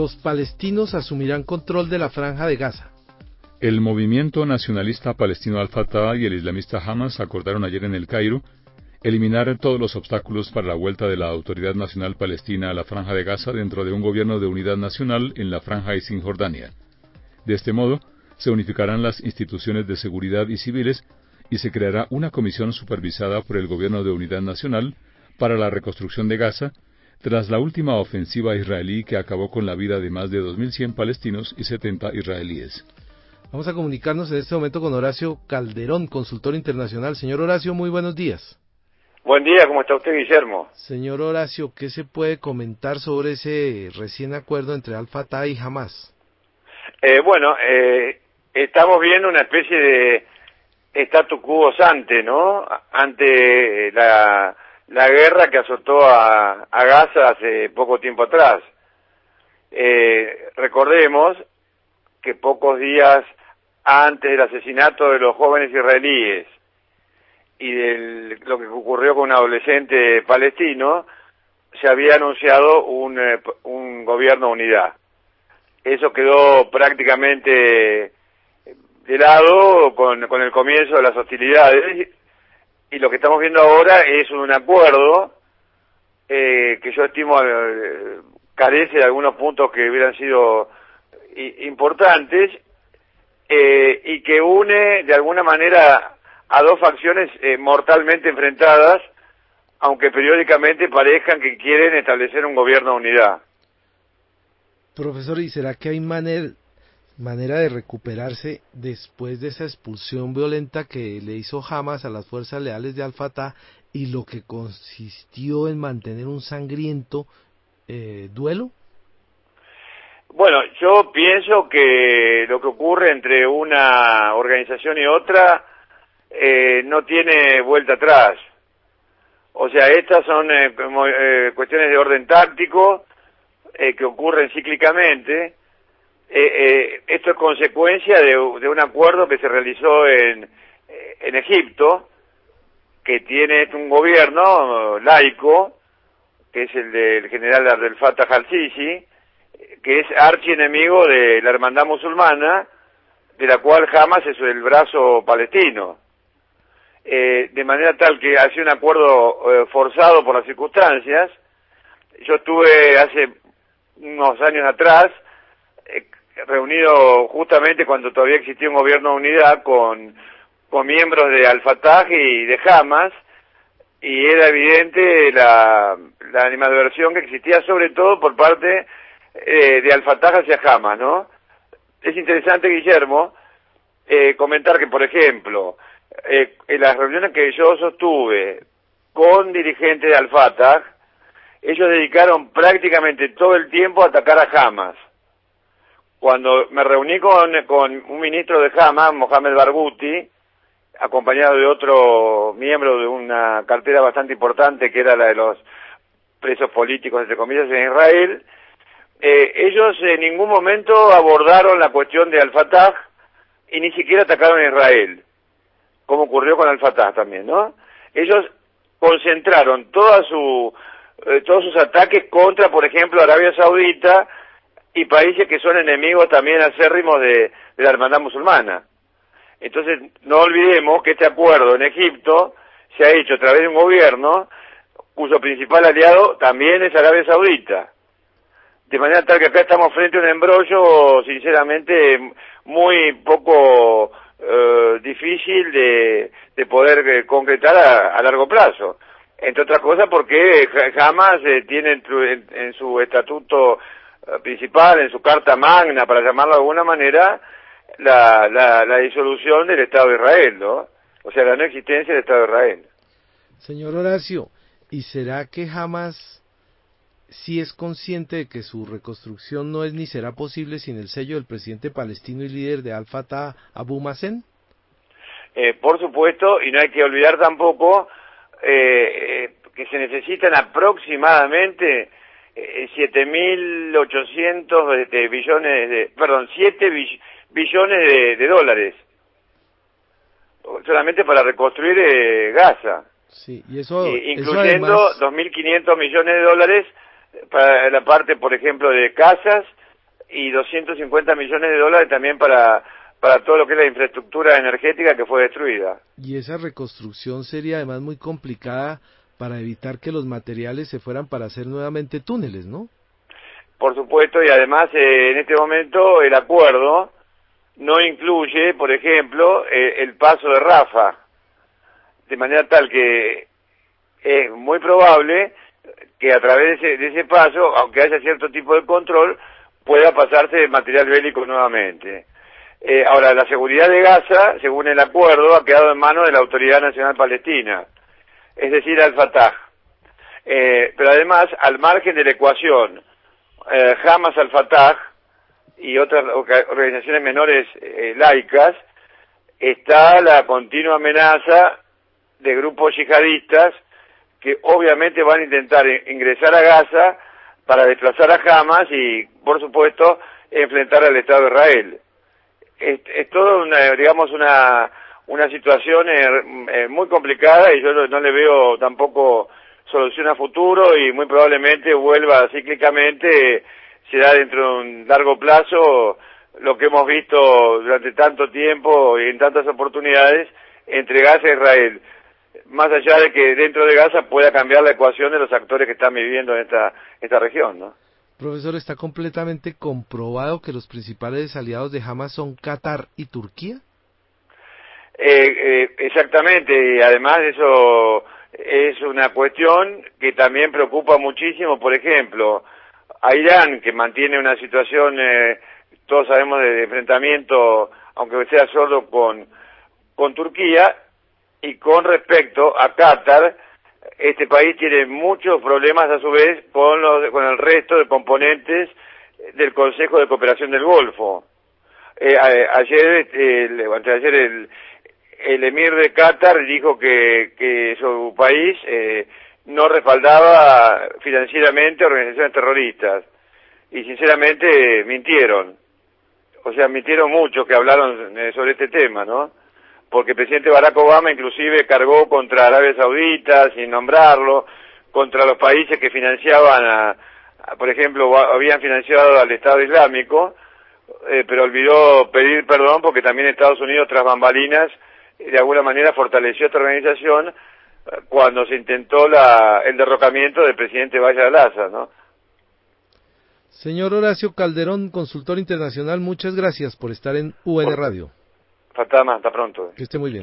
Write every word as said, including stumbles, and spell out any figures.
Los palestinos asumirán control de la Franja de Gaza. El movimiento nacionalista palestino Al-Fatah y el islamista Hamas acordaron ayer en El Cairo eliminar todos los obstáculos para la vuelta de la Autoridad Nacional Palestina a la Franja de Gaza dentro de un gobierno de unidad nacional en la Franja y Cisjordania. De este modo, se unificarán las instituciones de seguridad y civiles y se creará una comisión supervisada por el gobierno de unidad nacional para la reconstrucción de Gaza tras la última ofensiva israelí que acabó con la vida de más de dos mil cien palestinos y setenta israelíes. Vamos a comunicarnos en este momento con Horacio Calderón, consultor internacional. Señor Horacio, muy buenos días. Buen día, ¿cómo está usted, Guillermo? Señor Horacio, ¿qué se puede comentar sobre ese recién acuerdo entre Al-Fatah y Hamas? Eh, bueno, eh, estamos viendo una especie de status quo ante, ¿no? Ante la, la guerra que azotó a, a Gaza hace poco tiempo atrás. Eh, recordemos que pocos días antes del asesinato de los jóvenes israelíes y de lo que ocurrió con un adolescente palestino, se había anunciado un, un gobierno de unidad. Eso quedó prácticamente de lado con, con el comienzo de las hostilidades, y lo que estamos viendo ahora es un acuerdo eh, que yo estimo eh, carece de algunos puntos que hubieran sido i, importantes eh, y que une de alguna manera a dos facciones eh, mortalmente enfrentadas, aunque periódicamente parezcan que quieren establecer un gobierno de unidad. Profesor, ¿y será que hay manera, manera de recuperarse después de esa expulsión violenta que le hizo Hamas a las fuerzas leales de Al-Fatah y lo que consistió en mantener un sangriento eh, duelo? Bueno, yo pienso que lo que ocurre entre una organización y otra eh, no tiene vuelta atrás. O sea, estas son eh, como, eh, cuestiones de orden táctico eh, que ocurren cíclicamente. Eh, eh, esto es consecuencia de, de un acuerdo que se realizó en, en Egipto, que tiene un gobierno laico, que es el del general Abdel Fattah al-Sisi, que es archienemigo de la hermandad musulmana, de la cual Hamas es el brazo palestino. Eh, de manera tal que hace un acuerdo eh, forzado por las circunstancias. Yo estuve hace unos años atrás eh, reunido justamente cuando todavía existía un gobierno de unidad con, con miembros de Al-Fatah y de Hamas, y era evidente la, la animadversión que existía sobre todo por parte eh, de Al-Fatah hacia Hamas, ¿no? Es interesante, Guillermo, eh, comentar que, por ejemplo, Eh, en las reuniones que yo sostuve con dirigentes de Al-Fatah, ellos dedicaron prácticamente todo el tiempo a atacar a Hamas. Cuando me reuní con, con un ministro de Hamas, Mohamed Barghouti, acompañado de otro miembro de una cartera bastante importante que era la de los presos políticos, entre comillas, en Israel, eh, ellos en ningún momento abordaron la cuestión de Al-Fatah y ni siquiera atacaron a Israel, como ocurrió con Al-Fatah también, ¿no? Ellos concentraron toda su, eh, todos sus ataques contra, por ejemplo, Arabia Saudita y países que son enemigos también acérrimos de, de la hermandad musulmana. Entonces, no olvidemos que este acuerdo en Egipto se ha hecho a través de un gobierno cuyo principal aliado también es Arabia Saudita. De manera tal que acá estamos frente a un embrollo, sinceramente, muy poco Uh, difícil de, de poder eh, concretar a, a largo plazo, entre otras cosas porque Hamas eh, tiene en, en, en su estatuto uh, principal, en su carta magna, para llamarlo de alguna manera, la, la, la disolución del Estado de Israel, ¿no? O sea, la no existencia del Estado de Israel. Señor Horacio, ¿y será que Hamas sí es consciente de que su reconstrucción no es ni será posible sin el sello del presidente palestino y líder de Al-Fatah, Abu Mazen? Eh, por supuesto, y no hay que olvidar tampoco eh, eh, que se necesitan aproximadamente eh, siete mil ochocientos de billones de, perdón, siete billones de, de dólares solamente para reconstruir eh, Gaza. Sí, y eso, eh, eso incluyendo además... dos mil quinientos millones de dólares para la parte, por ejemplo, de casas y doscientos cincuenta millones de dólares también para, para todo lo que es la infraestructura energética que fue destruida. Y esa reconstrucción sería además muy complicada para evitar que los materiales se fueran para hacer nuevamente túneles, ¿no? Por supuesto, y además eh, en este momento el acuerdo no incluye, por ejemplo, eh, el paso de Rafah, de manera tal que es muy probable que a través de ese, de ese paso, aunque haya cierto tipo de control, pueda pasarse material bélico nuevamente. Eh, ahora, la seguridad de Gaza, según el acuerdo, ha quedado en manos de la Autoridad Nacional Palestina, es decir, al-Fatah. Eh, pero además, al margen de la ecuación, eh, Hamas, al-Fatah y otras organizaciones menores eh, laicas, está la continua amenaza de grupos yihadistas que obviamente van a intentar ingresar a Gaza para desplazar a Hamas y, por supuesto, enfrentar al Estado de Israel. Es, es todo, una, digamos, una una situación eh, eh, muy complicada y yo no, no le veo tampoco solución a futuro y muy probablemente vuelva cíclicamente, será dentro de un largo plazo lo que hemos visto durante tanto tiempo y en tantas oportunidades entre Gaza e Israel. Más allá de que dentro de Gaza pueda cambiar la ecuación de los actores que están viviendo en esta, esta región, ¿no? Profesor, ¿está completamente comprobado que los principales aliados de Hamas son Qatar y Turquía? Eh, eh, exactamente, y además eso es una cuestión que también preocupa muchísimo, por ejemplo, a Irán, que mantiene una situación, eh, todos sabemos, de enfrentamiento, aunque sea solo con, con Turquía, y con respecto a Qatar, este país tiene muchos problemas a su vez con, los, con el resto de componentes del Consejo de Cooperación del Golfo. Eh, a, ayer, eh, el, ayer el, el emir de Qatar dijo que, que su país eh, no respaldaba financieramente organizaciones terroristas y sinceramente mintieron. O sea, mintieron mucho que hablaron eh, sobre este tema, ¿no? Porque el presidente Barack Obama inclusive cargó contra Arabia Saudita, sin nombrarlo, contra los países que financiaban, a, a, por ejemplo, habían financiado al Estado Islámico, eh, pero olvidó pedir perdón porque también Estados Unidos, tras bambalinas, de alguna manera fortaleció esta organización eh, cuando se intentó la, el derrocamiento del presidente Bashar al-Assad, ¿no? Señor Horacio Calderón, consultor internacional, muchas gracias por estar en U N Radio. Fatama, hasta pronto. Que esté muy bien.